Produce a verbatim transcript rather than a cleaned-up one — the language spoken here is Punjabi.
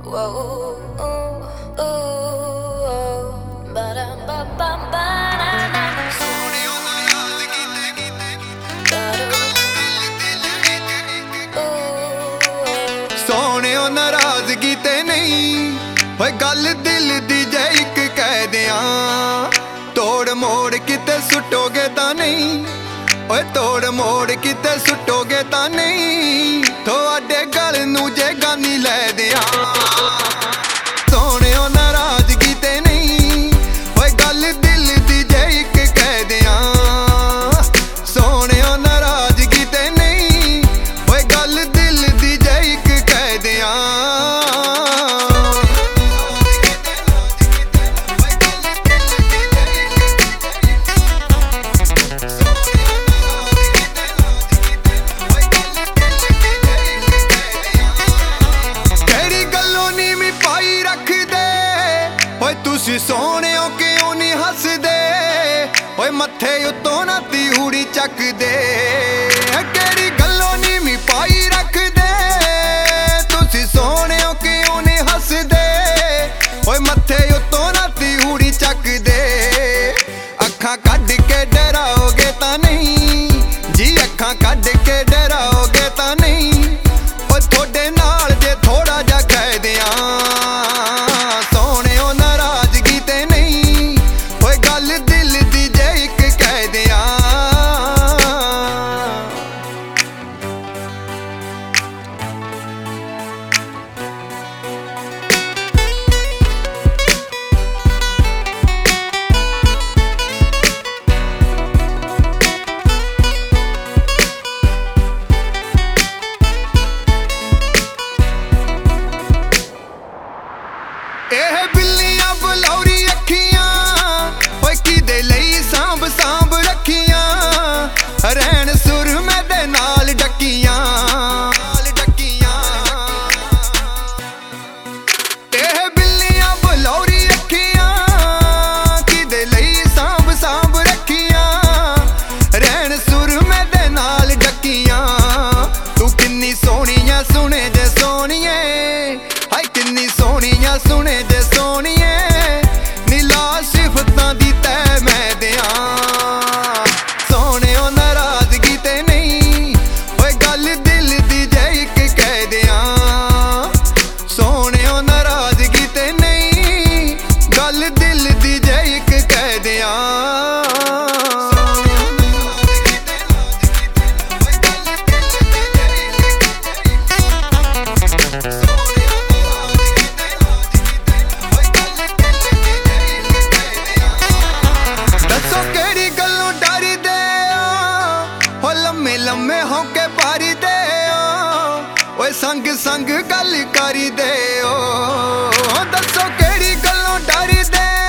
Whoa, ooh, ooh, ba-dum-ba-bum-ba-na-na. ਸੋਹਣਿਓ ਨਾਰਾਜ਼ਗੀ ਤੇ ਨਹੀਂ ਓਏ ਗੱਲ ਦਿਲ ਦੀ ਜੇ ਇੱਕ ਕਹਿ ਦਿਆਂ। ਤੋੜ ਮੋੜ ਕਿਤੇ ਸੁੱਟੋਗੇ ਤਾਂ ਨਹੀਂ, ਓਏ ਤੋੜ ਮੋੜ ਕਿਤੇ ਸੁੱਟੋਗੇ ਤਾਂ ਨਹੀਂ। ਤੁਹਾਡੇ ਗਲ ਨੂੰ ਜੇ ਗਾਨੀ ਲੈ ਦਿਆਂ। ਸੋਹਣਿਓ ਨਾਰਾਜ਼ਗੀ ਤੇ ਨਹੀਂ ਓਏ ਗੱਲ ਦਿਲ ਦੀ ਜੇ ਇੱਕ ਕਹਿ ਦਿਆਂ। ਸੋਹਣਿਓ ਨਾਰਾਜ਼ਗੀ ਤੇ ਨਹੀਂ ਓਏ ਗੱਲ ਦਿਲ ਦੀ ਜੇ ਇੱਕ ਕਹਿ ਦਿਆਂ। ਤੁਸੀਂ ਸੋਹਣਿਓ ਕਿਉਂ ਨਹੀਂ ਹੱਸਦੇ, ਓਏ ਮੱਥੇ ਉੱਤੋਂ ਨਾ ਤਿਉੜੀ ਚੱਕਦੇ। ਕਿਹੜੀ ਗੱਲੋਂ ਨੀਵੀਂ ਪਾਈ ਰੱਖਦੇ, ਤੁਸੀਂ ਸੋਹਣਿਓ ਕਿਉਂ ਨਹੀਂ ਹੱਸਦੇ, ਓਏ ਮੱਥੇ ਉੱਤੋਂ ਨਾ ਤਿਉੜੀ ਚੱਕਦੇ। ਅੱਖਾਂ ਕੱਢ ਕੇ ਡਰਾਓਗੇ ਤਾਂ ਨਹੀਂ ਜੀ, ਅੱਖਾਂ ਕੱਢ ਕੇ ਡਰਾਓਗੇ ਤਾਂ ਨਹੀਂ। ਓਏ ਤੁਹਾਡੇ ਨਾਲ ਜੇ ਥੋੜਾ ਜਿਹਾ ਕਹਿ ਦਿਆਂ। ਇਹ ਬਿੱਲੀਆਂ ਬਲੌਰੀ ਅੱਖੀਆਂ ਓਏ ਕਿਦੇ ਲਈ ਸਾਂਭ ਸਾਂਭ ਰੱਖੀਆਂ। ਰਹਿਣ ਸੁਰਮੇ ਦੇ ਨਾਲ ਡੱਕੀਆਂ। ਇਹ ਬਿੱਲੀਆਂ ਬਲੌਰੀ ਅੱਖੀਆਂ ਕਿਦੇ ਲਈ ਸਾਂਭ ਸਾਂਭ ਰੱਖੀਆਂ। ਰਹਿਣ ਸੁਰਮੇ ਦੇ ਨਾਲ ਡੱਕੀਆਂ। ਤੂੰ ਕਿੰਨੀ ਸੋਹਣੀਆਂ ਸੁਣੇ ਜੇ ਸੋਹਣੀਏ, ਹਾਏ ਕਿੰਨੀ ਸੋਹਣੀਆਂ ਸੁਣੇ ਜੇ ਸੋਹਣੀਏ। ਨੀਲਾ ਸਿਫਤਾਂ ਦੀ ਤੈ ਮੈਂ ਦਿਆਂ। ਸੋਹਣਿਓ ਨਾਰਾਜ਼ਗੀ ਤੇ ਨਹੀਂ ਓਏ ਗੱਲ ਦਿਲ ਦੀ ਜੇ ਇੱਕ ਕਹਿ ਦਿਆਂ। ਸੋਹਣਿਓ ਨਾਰਾਜ਼ਗੀ ਤੇ ਨਹੀਂ ਗੱਲ ਦਿਲ ਦੀ ਜੇ ਇੱਕ ਕਹਿ ਦਿਆਂ। ਲੰਮੇ ਹੋ ਕੇ ਪਾਰੀ ਦੇ ਓ, ਓਏ ਸੰਗ ਸੰਗ ਗੱਲ ਕਰੀ ਦੇ ਓ। ਦੱਸੋ ਕਿਹੜੀ ਗੱਲੋਂ ਡਰਦੇ